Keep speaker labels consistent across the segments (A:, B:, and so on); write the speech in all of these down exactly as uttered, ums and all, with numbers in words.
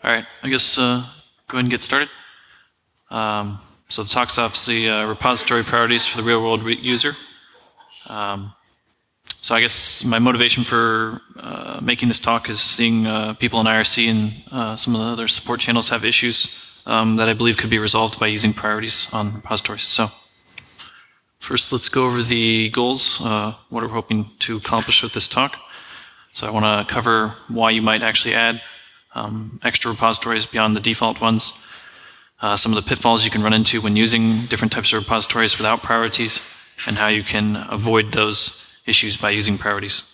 A: All right, I guess uh, go ahead and get started. Um, so the talk's obviously uh, repository priorities for the real-world re user. Um, so I guess my motivation for uh, making this talk is seeing uh, people in I R C and uh, some of the other support channels have issues um, that I believe could be resolved by using priorities on repositories. So first, let's go over the goals, uh, what we're hoping to accomplish with this talk. So I want to cover why you might actually add Um, extra repositories beyond the default ones, uh, some of the pitfalls you can run into when using different types of repositories without priorities, and how you can avoid those issues by using priorities.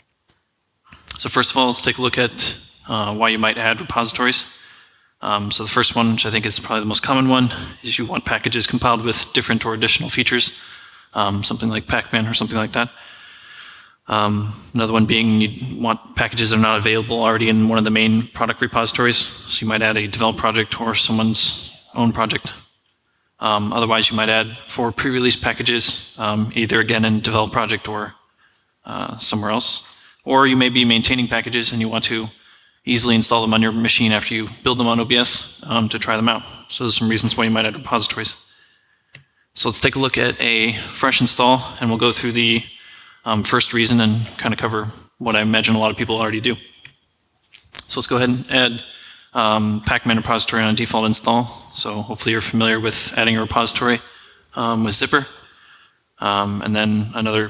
A: So first of all, let's take a look at uh, why you might add repositories. Um, so the first one, which I think is probably the most common one, is you want packages compiled with different or additional features, um, something like Pacman or something like that. Um, another one being you want packages that are not available already in one of the main product repositories. So you might add a developed project or someone's own project. Um, otherwise, you might add four pre-release packages, um, either again in developed project or uh, somewhere else. Or you may be maintaining packages and you want to easily install them on your machine after you build them on O B S um, to try them out. So there's some reasons why you might add repositories. So let's take a look at a fresh install, and we'll go through the Um, first reason and kind of cover what I imagine a lot of people already do. So let's go ahead and add um, Pacman repository on a default install. So hopefully you're familiar with adding a repository um, with Zypper. Um, and then another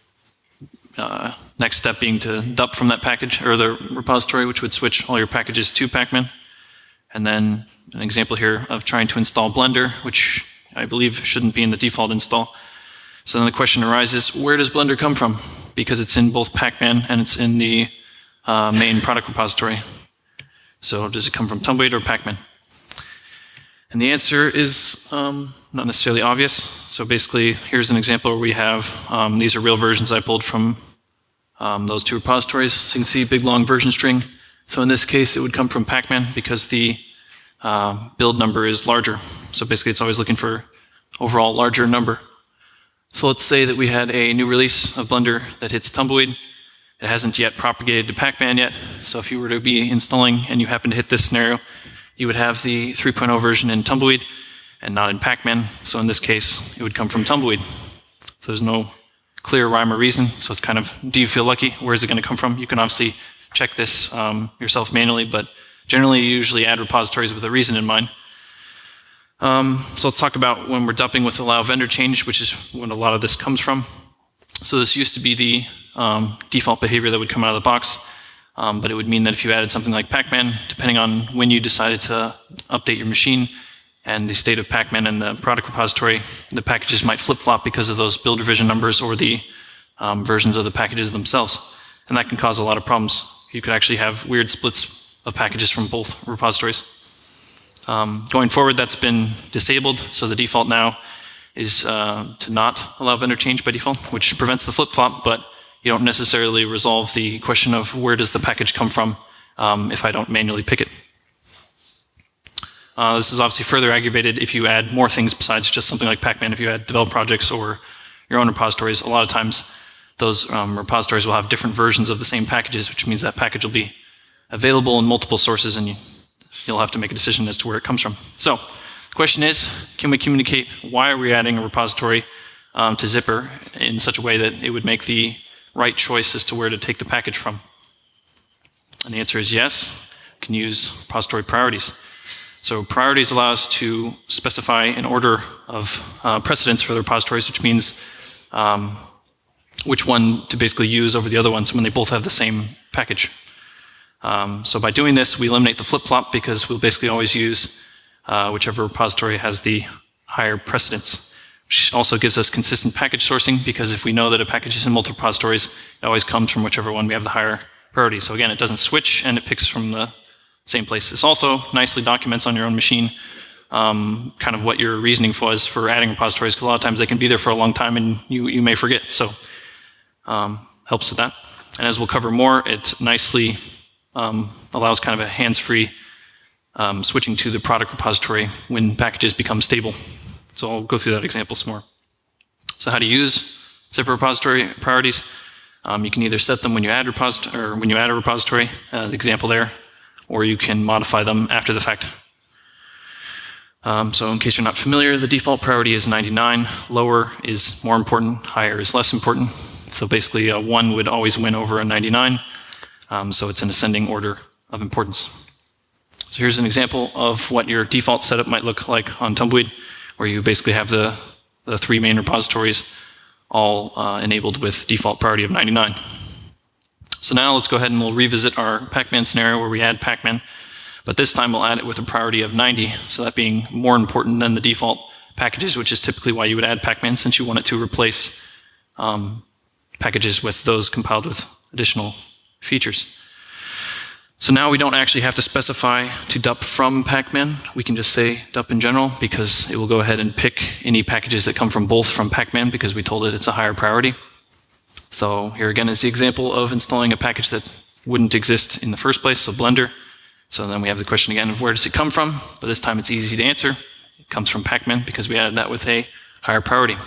A: uh, next step being to dump from that package or the repository, which would switch all your packages to Pacman. And then an example here of trying to install Blender, which I believe shouldn't be in the default install. So then the question arises, where does Blender come from? Because it's in both Pacman and it's in the uh, main product repository. So does it come from Tumbleweed or Pacman? And the answer is um, not necessarily obvious. So basically, here's an example where we have, um, these are real versions I pulled from um, those two repositories. So you can see big long version string. So in this case, it would come from Pacman because the uh, build number is larger. So basically, it's always looking for overall larger number. So let's say that we had a new release of Blender that hits Tumbleweed. It hasn't yet propagated to Pacman yet. So if you were to be installing and you happen to hit this scenario, you would have the three point oh version in Tumbleweed and not in Pacman. So in this case, it would come from Tumbleweed. So there's no clear rhyme or reason. So it's kind of, do you feel lucky? Where is it going to come from? You can obviously check this um, yourself manually, but generally you usually add repositories with a reason in mind. Um, so let's talk about when we're dumping with allow vendor change, which is when a lot of this comes from. So this used to be the um, default behavior that would come out of the box, um, but it would mean that if you added something like Pacman, depending on when you decided to update your machine and the state of Pacman and the product repository, the packages might flip-flop because of those build revision numbers or the um, versions of the packages themselves. And that can cause a lot of problems. You could actually have weird splits of packages from both repositories. Um, going forward, that's been disabled, so the default now is uh, to not allow vendor change by default, which prevents the flip-flop, but you don't necessarily resolve the question of where does the package come from um, if I don't manually pick it. Uh, this is obviously further aggravated if you add more things besides just something like Pacman. If you add developed projects or your own repositories, a lot of times those um, repositories will have different versions of the same packages, which means that package will be available in multiple sources, and you you'll have to make a decision as to where it comes from. So the question is, can we communicate why are we adding a repository um, to Zypper in such a way that it would make the right choice as to where to take the package from? And the answer is yes. We can use repository priorities. So priorities allow us to specify an order of uh, precedence for the repositories, which means um, which one to basically use over the other ones when they both have the same package. Um, so by doing this, we eliminate the flip-flop because we'll basically always use uh, whichever repository has the higher precedence, which also gives us consistent package sourcing because if we know that a package is in multiple repositories, it always comes from whichever one we have the higher priority. So again, it doesn't switch and it picks from the same place. This also nicely documents on your own machine um, kind of what your reasoning was for adding repositories, because a lot of times they can be there for a long time and you, you may forget. So um, helps with that. And as we'll cover more, it nicely Um, allows kind of a hands-free um, switching to the product repository when packages become stable. So I'll go through that example some more. So how to use Zypper repository priorities. Um, you can either set them when you add repository or when you add a repository, uh, the example there, or you can modify them after the fact. Um, so in case you're not familiar, the default priority is ninety-nine. Lower is more important, higher is less important. So basically a one would always win over a ninety-nine. Um, so it's an ascending order of importance. So here's an example of what your default setup might look like on Tumbleweed, where you basically have the, the three main repositories all uh, enabled with default priority of ninety-nine. So now let's go ahead and we'll revisit our Pacman scenario where we add Pacman, but this time we'll add it with a priority of ninety, so that being more important than the default packages, which is typically why you would add Pacman, since you want it to replace um, packages with those compiled with additional features. So now we don't actually have to specify to dup from Pacman. We can just say dup in general, because it will go ahead and pick any packages that come from both from Pacman, because we told it it's a higher priority. So here again is the example of installing a package that wouldn't exist in the first place, so Blender. So then we have the question again of where does it come from, but this time it's easy to answer. It comes from Pacman because we added that with a higher priority.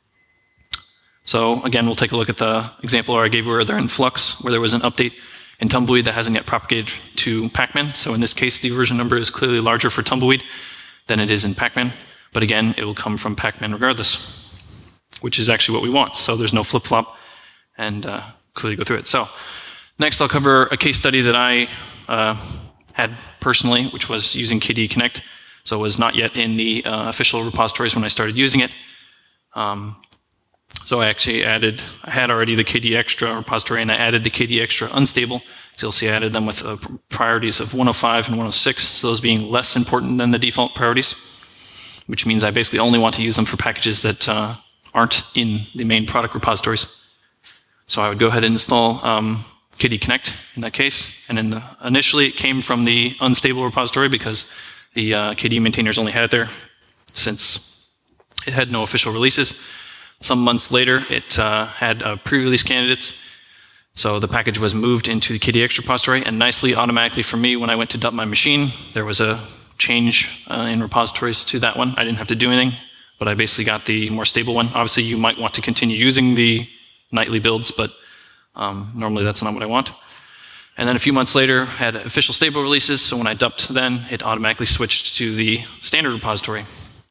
A: So again, we'll take a look at the example where I gave where they're in Flux, where there was an update in Tumbleweed that hasn't yet propagated to Pacman. So in this case, the version number is clearly larger for Tumbleweed than it is in Pacman. But again, it will come from Pacman regardless, which is actually what we want. So there's no flip-flop, and uh, clearly go through it. So next I'll cover a case study that I uh, had personally, which was using K D E Connect. So it was not yet in the uh, official repositories when I started using it. Um, So I actually added, I had already the K D E Extra repository, and I added the K D E Extra unstable. So you'll see I added them with uh, priorities of one oh five and one oh six, so those being less important than the default priorities, which means I basically only want to use them for packages that uh, aren't in the main product repositories. So I would go ahead and install um, K D E Connect in that case. And in the, initially it came from the unstable repository because the uh, K D E maintainers only had it there since it had no official releases. Some months later, it uh, had uh, pre-release candidates. So the package was moved into the K D E Extra repository, and nicely, automatically for me, when I went to dump my machine, there was a change uh, in repositories to that one. I didn't have to do anything, but I basically got the more stable one. Obviously, you might want to continue using the nightly builds, but um, normally that's not what I want. And then a few months later, had official stable releases, so when I dumped then, it automatically switched to the standard repository.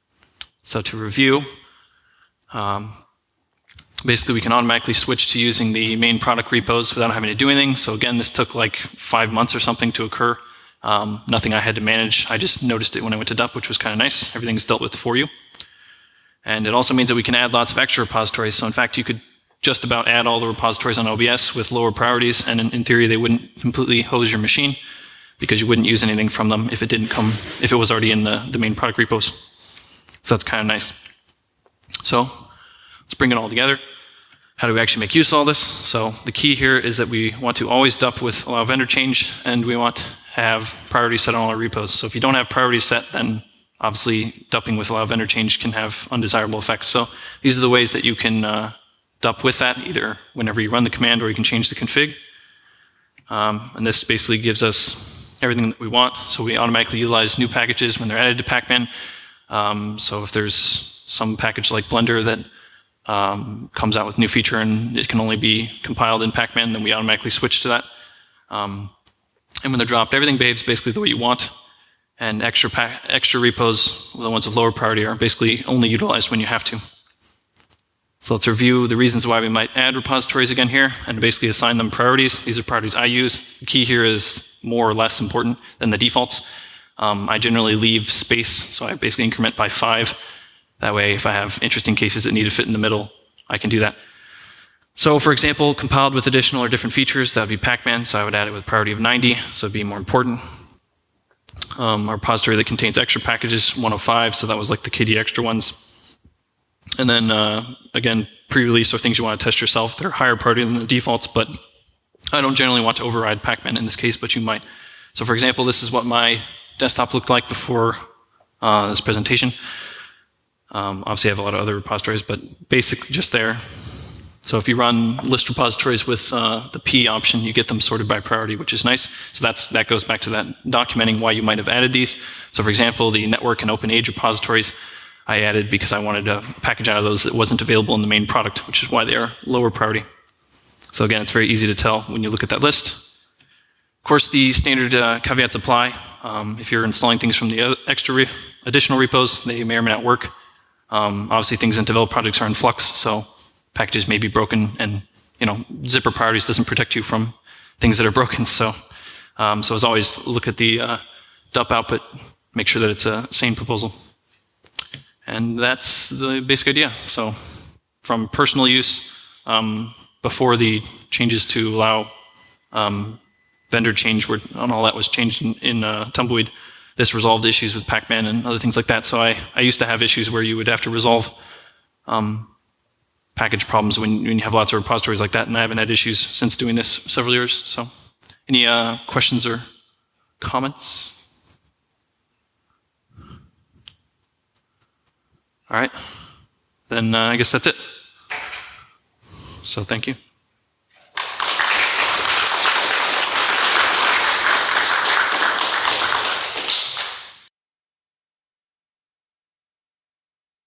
A: So to review, um, basically we can automatically switch to using the main product repos without having to do anything. So again, this took like five months or something to occur. Um, nothing I had to manage. I just noticed it when I went to dump, which was kind of nice. Everything's dealt with for you. And it also means that we can add lots of extra repositories. So in fact, you could just about add all the repositories on O B S with lower priorities, and in, in theory, they wouldn't completely hose your machine because you wouldn't use anything from them if it didn't come, if it was already in the, the main product repos. So that's kind of nice. So let's bring it all together. How do we actually make use of all this? So the key here is that we want to always dump with allow vendor change, and we want to have priority set on all our repos. So if you don't have priority set, then obviously dumping with allow vendor change can have undesirable effects. So these are the ways that you can uh, dump with that, either whenever you run the command or you can change the config. Um, and this basically gives us everything that we want. So we automatically utilize new packages when they're added to Pacman. Um, so if there's some package like Blender that um, comes out with new feature and it can only be compiled in Pacman, then we automatically switch to that. Um, and when they're dropped, everything behaves basically the way you want. And extra, extra repos, the ones with lower priority, are basically only utilized when you have to. So let's review the reasons why we might add repositories again here and basically assign them priorities. These are priorities I use. The key here is more or less important than the defaults. Um, I generally leave space, so I basically increment by five. That way, if I have interesting cases that need to fit in the middle, I can do that. So for example, compiled with additional or different features, that would be Pacman, so I would add it with priority of ninety, so it'd be more important. Um, a repository that contains extra packages, one oh five, so that was like the K D E Extra ones. And then, uh, again, pre-release or things you want to test yourself. They're higher priority than the defaults, but I don't generally want to override Pacman in this case, but you might. So for example, this is what my desktop looked like before uh, this presentation. Um, obviously, I have a lot of other repositories, but basic just there. So if you run list repositories with uh, the P option, you get them sorted by priority, which is nice. So that's, that goes back to that documenting why you might have added these. So for example, the network and OpenAge repositories, I added because I wanted a package out of those that wasn't available in the main product, which is why they are lower priority. So again, it's very easy to tell when you look at that list. Of course, the standard uh, caveats apply. Um, if you're installing things from the extra re additional repos, they may or may not work. Um, obviously, things in developed projects are in flux, so packages may be broken, and you know, zipper priorities doesn't protect you from things that are broken. So, um, so as always, look at the uh, D U P output, make sure that it's a sane proposal, and that's the basic idea. So, from personal use, um, before the changes to allow um, vendor change, where and all that was changed in, in uh, Tumbleweed, this resolved issues with Pacman and other things like that. So I, I used to have issues where you would have to resolve um, package problems when, when you have lots of repositories like that, and I haven't had issues since doing this several years. So any uh, questions or comments? All right, then uh, I guess that's it. So thank you.